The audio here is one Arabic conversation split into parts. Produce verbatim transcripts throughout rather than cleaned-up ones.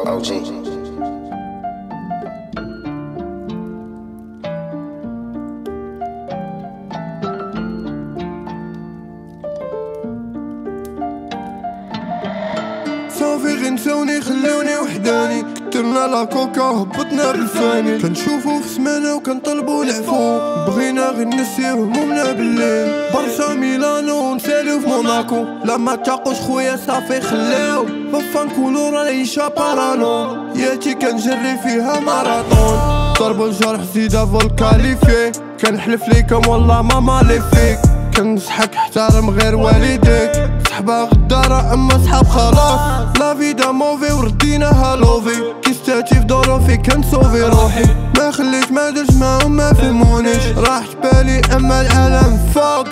أو جي. صافي غير نساوني خلوني وحداني، كترنا لا كوكا هبطنا بالفاني، كنشوفو في سمانة وكنطلبو العفو، بغينا غير نسيو همومنا بالليل. برشا ميلانو ونساليو في موناكو، لا ما تاقوش خويا صافي خلاو، بفا نكونو رايشة بارانو، ياتي كنجري فيها ماراطون. ضربو الجرح زيدا فولكاليفي، كنحلف ليكم والله ما مالي فيك، كنصحك احترم غير والديك، صحبة غدارة اما صحاب خلاص، لا فيدا موفي ورديناها لوفي، كيستاتي في ظروفي كنصوفي روحي، ما خليت ما درت معاهم ما فهمونيش، راحت بالي اما العالم فوق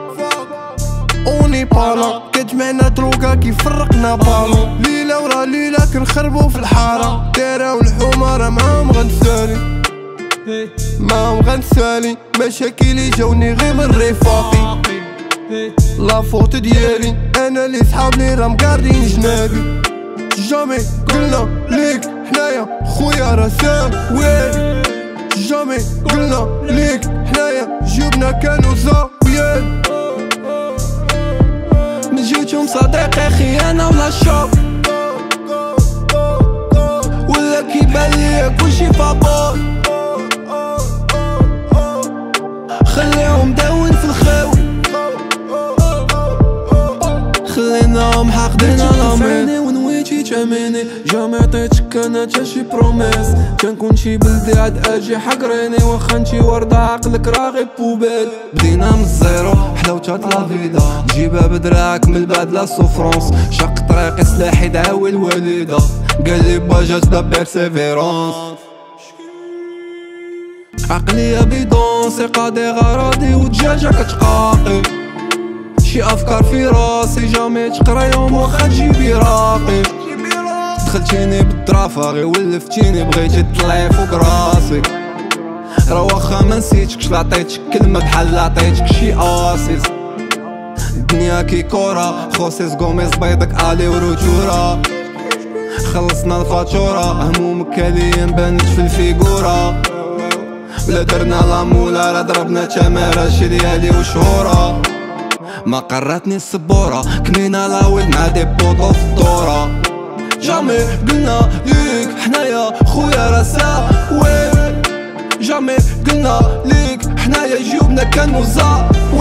اوني بالا، كتجمعنا دروكا كيفرقنا بالو، ليلة ورا ليلة كنخربو في الحارة، دايرة والحومة معاهم غنسالي معاهم غنسالي، مشاكلي جاوني غير من رفاقي، لا فوت ديالي انا لي صحاب لي راه مقاردين جنابي، جامي قلنا ليك حنايا خويا راه ساويين، جامي قلنا ليك حنايا جيوبنا كانوا زاويين، نجيتهم صديقي خيانة ولا شوك، ولا كيبان ليا كلشي فابور، خليهم داون في الخاوي، خليناهم حاقدين على مين، ونويتي تاميني، جامي عطيتك انا تا شي بروميس، كنكون شي بلدي عاد اجي حقريني، واخا انتي وردة عقلك راه غير بوبيل، بدينا من الزيرو حلاوتها لا فيدا، جيبها بدراعك من بعد لا سوفرونس، شق طريقي سلاحي دعاوي الوالدة، قالي باجات دا بيرسيفيرونس، عقلية بيدون ثقة دي غراضي ودجاجة كتقاقي، شي افكار في راسي جامي تقرا يوم واخا تجيبي راقي، دخلتيني بالدرافة غي ولفتيني بغيتي تطلعي فوق راسي، راه واخا ما نسيتكش لا عطيتك كلمة بحال لا عطيتك شي اسيس، الدنيا كي كورة خوسيس كوميز بيضك الي وروتورة، خلصنا الفاتورة همومك كاليين بانت في الفيغورة، بلا درنا لامولا راه ضربنا تمارة شي ديالي وشهورة، ما قراتني السبورة كمينا لاول مع دي بوطو في الدورة، جامي قلنا ليك حنايا خويا راه ساويين، جامي قلنا ليك حنايا جيوبنا كانوا زاويين.